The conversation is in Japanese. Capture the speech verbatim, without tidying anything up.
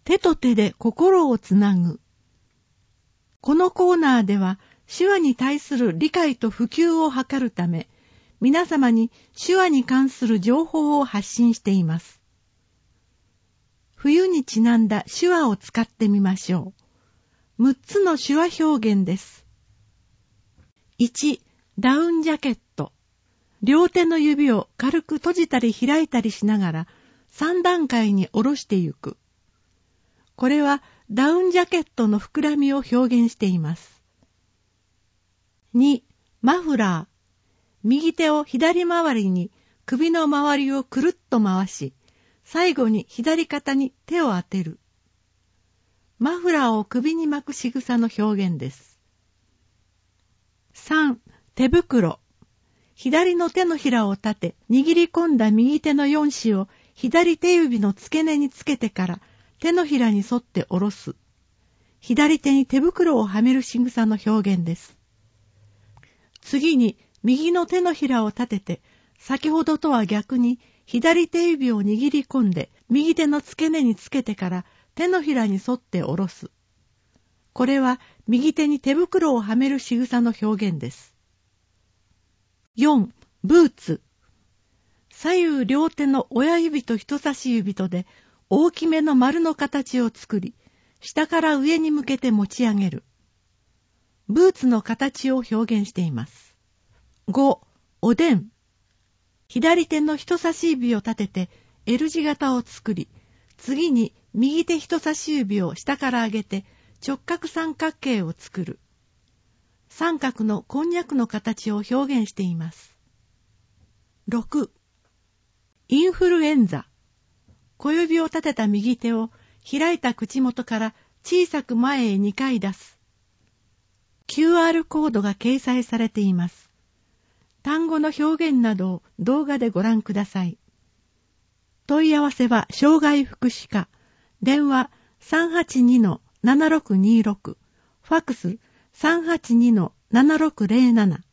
手と手で心をつなぐ。このコーナーでは手話に対する理解と普及を図るため、皆様に手話に関する情報を発信しています。冬にちなんだ手話を使ってみましょう。むっつの手話表現です。いち、ダウンジャケット。両手の指を軽く閉じたり開いたりしながらさん段階に下ろしてゆく。これはダウンジャケットの膨らみを表現しています。に、マフラー。右手を左回りに首の周りをくるっと回し、最後に左肩に手を当てる。マフラーを首に巻く仕草の表現です。さん、手袋。左の手のひらを立て、握り込んだ右手の四指を左手指の付け根につけてから手のひらに沿って下ろす。左手に手袋をはめる仕草の表現です。次に右の手のひらを立てて、先ほどとは逆に左手指を握り込んで右手の付け根につけてから手のひらに沿って下ろす。これは右手に手袋をはめる仕草の表現です。よん、ブーツ。左右両手の親指と人差し指とで大きめの丸の形を作り、下から上に向けて持ち上げる。ブーツの形を表現しています。ご、おでん。左手の人差し指を立てて L 字型を作り、次に右手人差し指を下から上げて直角三角形を作る。三角のこんにゃくの形を表現しています。ろく、インフルエンザ。小指を立てた右手を開いた口元から小さく前へにかい出す。キューアール コードが掲載されています。単語の表現などを動画でご覧ください。問い合わせは障害福祉課、電話 さんはちにのななろくにろく、ファックス さんはちにのななろくぜろなな。